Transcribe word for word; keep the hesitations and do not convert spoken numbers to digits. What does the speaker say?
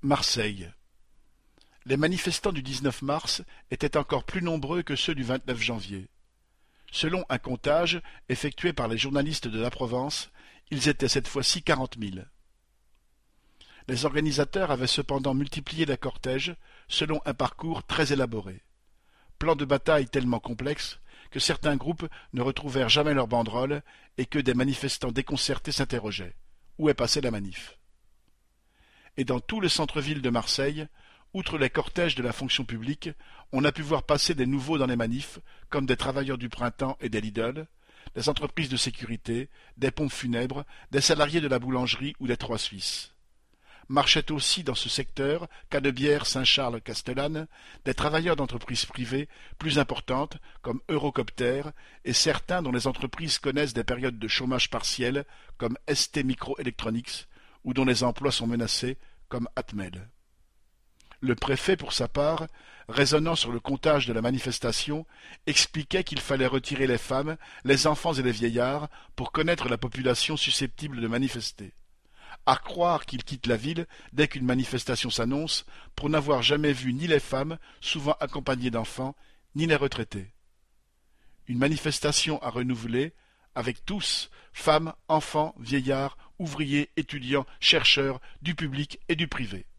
Marseille. Les manifestants du dix-neuf mars étaient encore plus nombreux que ceux du vingt-neuf janvier. Selon un comptage effectué par les journalistes de la Provence, ils étaient cette fois-ci quarante mille. Les organisateurs avaient cependant multiplié les cortèges selon un parcours très élaboré. Plan de bataille tellement complexe que certains groupes ne retrouvèrent jamais leurs banderoles et que des manifestants déconcertés s'interrogeaient. Où est passée la manif? Et dans tout le centre-ville de Marseille, outre les cortèges de la fonction publique, on a pu voir passer des nouveaux dans les manifs, comme des travailleurs du printemps et des Lidl, des entreprises de sécurité, des pompes funèbres, des salariés de la boulangerie ou des Trois Suisses. Marchaient aussi dans ce secteur, Canebière, Saint-Charles, Castellane, des travailleurs d'entreprises privées plus importantes comme Eurocopter et certains dont les entreprises connaissent des périodes de chômage partiel comme S T Microelectronics ou dont les emplois sont menacés comme Atmel. Le préfet, pour sa part, raisonnant sur le comptage de la manifestation, expliquait qu'il fallait retirer les femmes, les enfants et les vieillards pour connaître la population susceptible de manifester. À croire qu'il quitte la ville dès qu'une manifestation s'annonce pour n'avoir jamais vu ni les femmes, souvent accompagnées d'enfants, ni les retraités. Une manifestation à renouveler, avec tous, femmes, enfants, vieillards, ouvriers, étudiants, chercheurs, du public et du privé.